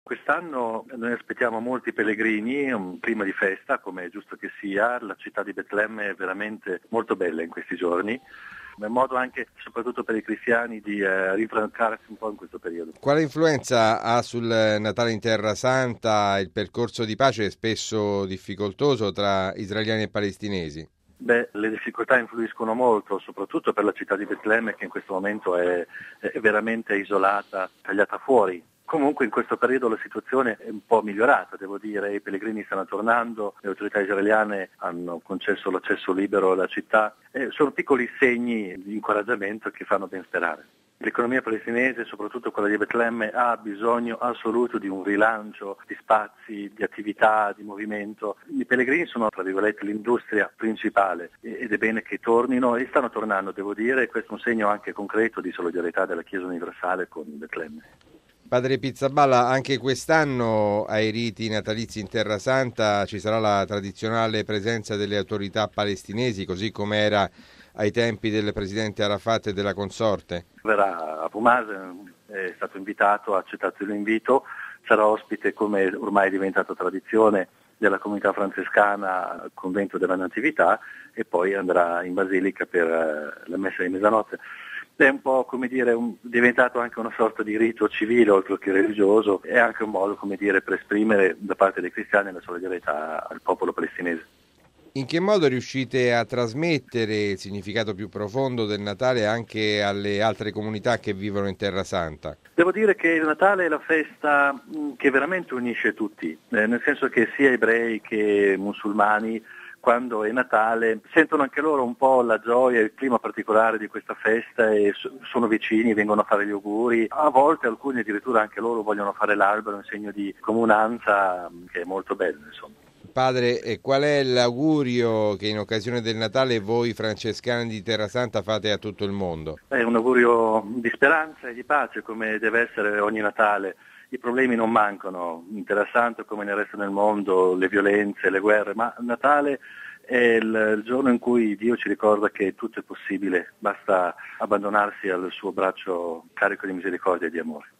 Quest'anno noi aspettiamo molti pellegrini, un clima di festa come è giusto che sia, la città di Betlemme è veramente molto bella in questi giorni, è un modo anche soprattutto per i cristiani di rinfrancarsi un po' in questo periodo. Quale influenza ha sul Natale in Terra Santa il percorso di pace spesso difficoltoso tra israeliani e palestinesi? Le difficoltà influiscono molto, soprattutto per la città di Betlemme che in questo momento è veramente isolata, tagliata fuori. Comunque in questo periodo la situazione è un po' migliorata, devo dire, i pellegrini stanno tornando, le autorità israeliane hanno concesso l'accesso libero alla città, sono piccoli segni di incoraggiamento che fanno ben sperare. L'economia palestinese, soprattutto quella di Betlemme, ha bisogno assoluto di un rilancio di spazi, di attività, di movimento. I pellegrini sono, tra virgolette, l'industria principale ed è bene che tornino e stanno tornando, devo dire, e questo è un segno anche concreto di solidarietà della Chiesa universale con Betlemme. Padre Pizzaballa, anche quest'anno ai riti natalizi in Terra Santa ci sarà la tradizionale presenza delle autorità palestinesi, così come era ai tempi del presidente Arafat e della consorte? Verrà Abu Mazen, è stato invitato, ha accettato l'invito, sarà ospite, come ormai è diventato tradizione, della comunità francescana al convento della Natività e poi andrà in Basilica per la messa di mezzanotte. È un po', come dire, diventato anche una sorta di rito civile oltre che religioso, è anche un modo, come dire, per esprimere da parte dei cristiani la solidarietà al popolo palestinese. In che modo riuscite a trasmettere il significato più profondo del Natale anche alle altre comunità che vivono in Terra Santa? Devo dire che il Natale è la festa che veramente unisce tutti, nel senso che sia ebrei che musulmani, quando è Natale, sentono anche loro un po' la gioia e il clima particolare di questa festa e sono vicini, vengono a fare gli auguri. A volte alcuni addirittura anche loro vogliono fare l'albero in segno di comunanza, che è molto bello, insomma. Padre, e qual è l'augurio che in occasione del Natale voi francescani di Terra Santa fate a tutto il mondo? È un augurio di speranza e di pace, come deve essere ogni Natale. I problemi non mancano, in Terra Santa come nel resto del mondo, le violenze, le guerre, ma Natale è il giorno in cui Dio ci ricorda che tutto è possibile, basta abbandonarsi al suo braccio carico di misericordia e di amore.